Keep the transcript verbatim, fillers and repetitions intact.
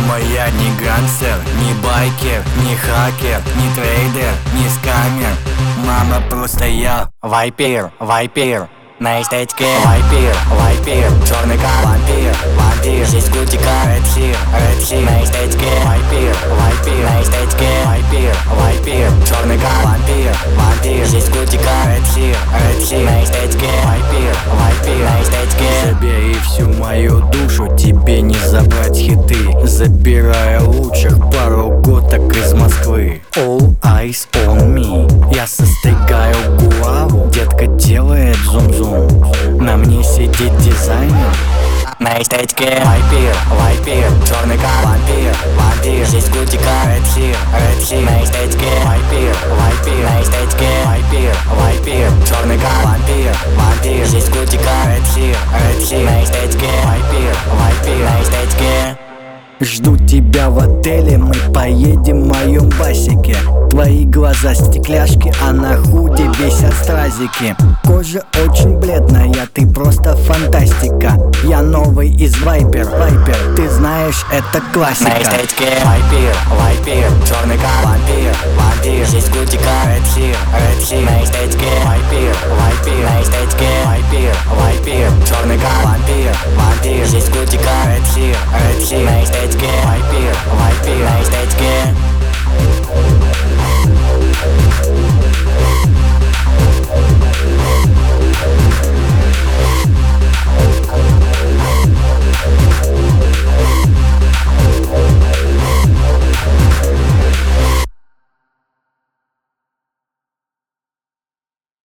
Мама, я не гангстер, не байкер, не хакер, не трейдер, не скамер. Мама, просто я вайпер, вайпер. На эстетике вайпер, вайпер. Черный как вампир, вампир. Здесь кутика, red here, red here. На эстетике вайпер, вайпер. На эстетике вайпер, вайпер. Черный как вампир, вампир. Здесь кутика, red here, red here. На эстетике вайпер, вайпер. На эстетике забери всю мою душу, тебе не забрать хиты. Забирая лучших пару готок из Москвы. All eyes on me. Я состригаю гуаву, детка делает зум-зум. На мне сидит дизайнер. На эстетике вайпер, вайпер. Черный как вампир, вампир. Здесь кутика, red here, red here. На эстетике вайпер, вайпер. На эстетике вайпер, вайпер. Черный как вампир, вампир. Здесь кутика, red here, red here. На эстетике вайпер, вайпер. На эстетике жду тебя в отеле, мы поедем в моем басике. Твои глаза стекляшки, а на худе висят стразики. Кожа очень бледная, ты просто фантастика. Я новый из Вайпер, Вайпер, ты знаешь, это классика. На эстетике вайпер, вайпер. Черный как вампир, вампир. Здесь кутика, red here, red here. На эстетике вайпер, вайпер. На эстетике вайпер, вайпер.